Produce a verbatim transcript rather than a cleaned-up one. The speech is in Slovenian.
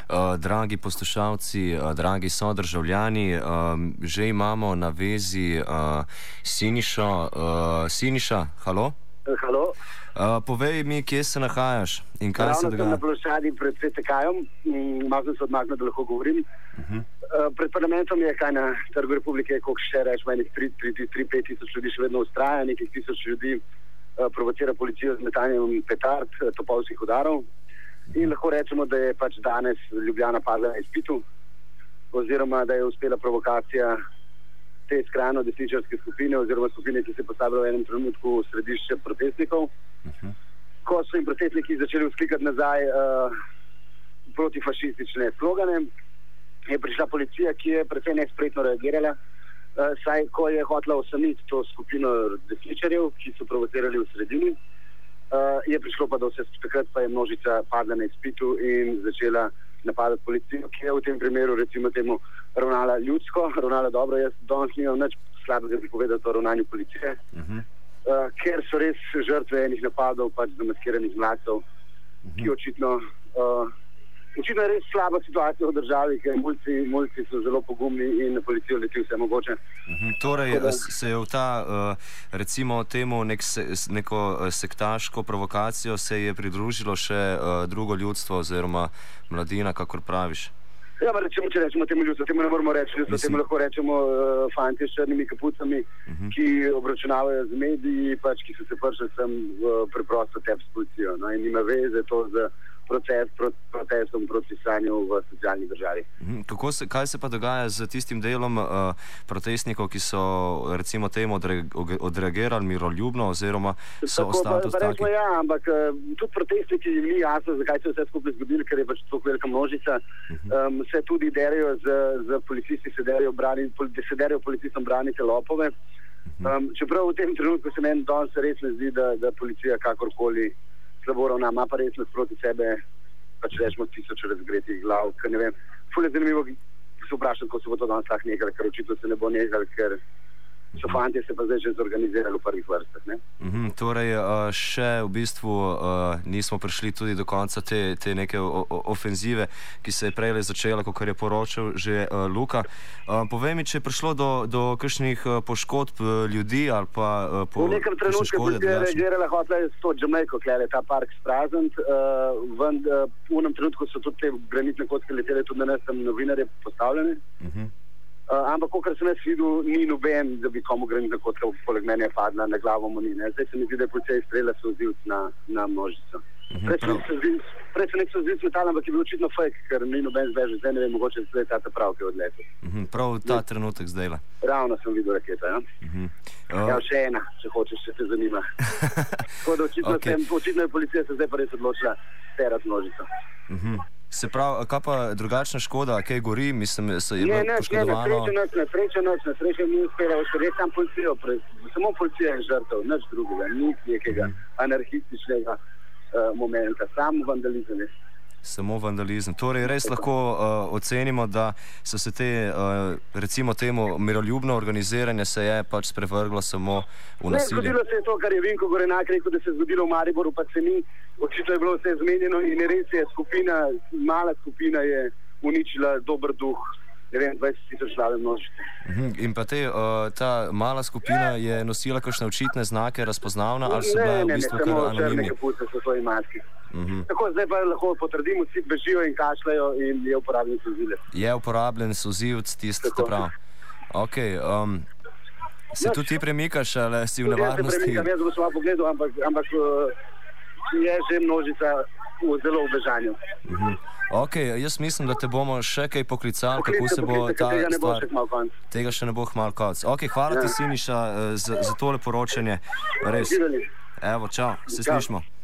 Uh, dragi poslušalci, uh, dragi sodržavljani, uh, že imamo na vezi uh, Sinišo. Uh, Siniša, halo? Halo. Uh, povej mi, kje se nahajaš in kaj Ravno se dogaja. Ravno sem na ploščadi pred P T K-jem, malo sem se odmaknil, da lahko govorim. Uh-huh. Uh, pred parlamentom je kaj na Trgu Republike, koliko še rečemo, enih tri do pet tisoč ljudi še vedno ustraja, nekaj tisoč ljudi uh, provocira policijo z metanjem petard, topovskih udarov. In lahko rečemo, da je pač danes Ljubljana padla na izpitu, oziroma da je uspela provokacija te skrajno desničarske skupine, oziroma skupine, ki se je postavila v enem trenutku v središče protestnikov. Uh-huh. Ko so jim protestniki začeli vzklikati nazaj uh, protifašistične slogane, je prišla policija, ki je precej nespretno reagirala, uh, saj ko je hotela osamiti to skupino desničarjev, ki so provocirali v sredini, Uh, je prišlo pa do vse, takrat pa je množica padla na izpitu in začela napadati policijo, ki je v tem primeru recimo temu ravnala ljudsko, ravnala dobro. Jaz danes nimam nič slabega povedati o ravnanju policije, uh-huh. uh, ker so res žrtve enih napadov, pač zamaskiranih mladcev, uh-huh. ki očitno uh, očitno je res slaba situacija v državi, ker mulci, mulci so zelo pogumni in na policijo leti vse mogoče. Uhum, torej da, se je v ta, uh, recimo temu nek se, neko sektaško provokacijo se je pridružilo še uh, drugo ljudstvo oziroma mladina, kakor praviš? Ja, pa rečemo, če rečemo temu ljudstvu, temu ne moramo reči ljudstvo, temu lahko rečemo uh, fanti s črnimi kapucami, uh-huh. ki obračunavajo z mediji, pač ki so se prišli sem uh, preprosto tep s policijo. No, in nima veze to z proces, pro, protestom proti stanju v socialni državi. Kako se, kaj se pa dogaja z tistim delom uh, protestnikov, ki so recimo temu odre, odreagirali miroljubno oziroma so tako, ostali pa, pa taki? Ja, ampak uh, tudi protestniki ni jasno, zakaj se vse skupaj zgodili, ker je pač tako velika množica. Uh-huh. Um, se tudi derijo z, z policisti, se derijo, brani, pol, se derijo policistom branite lopove. Uh-huh. Um, čeprav v tem trenutku se meni danes res ne zdi, da, da policija kakorkoli slabo ravna, ima pa res proti sebe, pač rečemo tisoč razgretih glav, ker ne vem, ful je zanimivo, se vprašam, ko se bo to danes lahko nehal, ker očitno se ne bo nehal, ker so fantje se pa zdaj že zorganizirali v prvih vrstah, ne? Uhum, torej, uh, še v bistvu uh, nismo prišli tudi do konca te, te neke o, o, ofenzive, ki se je prej začela, kot je poročal že uh, Luka. Uh, povej mi, če je prišlo do, do kakšnih uh, poškodb uh, ljudi ali pa uh, po v nekem trenutku je reagirala, hotela je s to Jamaico, kljale ta park spraznit, uh, v uh, unem trenutku so tudi te granitne kocke letele, tudi na nas tam novinarje postavljene. Uhum. Uh, ampak, kakor sem jaz videl, ni noben, da bi komu granitna kotka poleg mene je padla na glavo mu ni. Ne? Zdaj se mi zdi, da je policija izstrela solzivc na, na množico. Uh-huh, prej se nek solzivc metal, ampak je bil očitno fake, ker ni noben zbežil. Zdaj ne vem, mogoče zdaj ta ta prav, ki je odletel. Uh-huh, prav ta ne? trenutek zdajle. Ravno sem videl raketa, ja. Uh-huh. Uh, ja, še ena, če hočeš, če te zanima. Tako da očitno, okay. sem, očitno je policija se zdaj pa res odločila terati množico. Uh-huh. Se pravi, kaj pa drugačna škoda, kaj gori, mislim, se je bilo ne, poškodovano? Ne, ne, sreča noč, na sreča ni uspela, res tam policijo, samo policija je žrtev, nič drugega, nič nekega mm. anarhističnega uh, momenta, samo vandalizem je. Samo vandalizem. Torej, res lahko uh, ocenimo, da so se te, uh, recimo temu, miroljubno organiziranje se je pač sprevrglo samo v nasilje. Ne, zgodilo se je to, kar je Vinko Gorenak rekel, da se je zgodilo v Mariboru, pa se ni. Očitno je bilo vse zmenjeno in res je skupina, mala skupina je uničila dober duh, ne vem, dvajset tisoč slave množice. Uh-huh. In pa te, uh, ta mala skupina je nosila kakšne očitne znake, razpoznavna, ali so bile v bistvu kar anonimni? Ne, ne, ne, črne kapuce so svoji maski. Uh-huh. Tako, zdaj pa lahko potrdimo, vsi bežijo in kašljajo in je uporabljen solzivec. Je uporabljen solzivec, tisti, te prav. Ok, um, se tudi ti premikaš, ali si v nevarnosti? Jaz se premikam, jaz bom šla pogledal, ampak, ampak uh, je že množica v zelo v bežanju. Uh-huh. Ok, jaz mislim, da te bomo še kaj poklicali, kako se bo ta tega stvar... Še tega še ne bo hmal konc. Ok, hvala ja. ti, Siniša, za, za tole poročanje. Res. Evo, čau, se čau. Slišmo.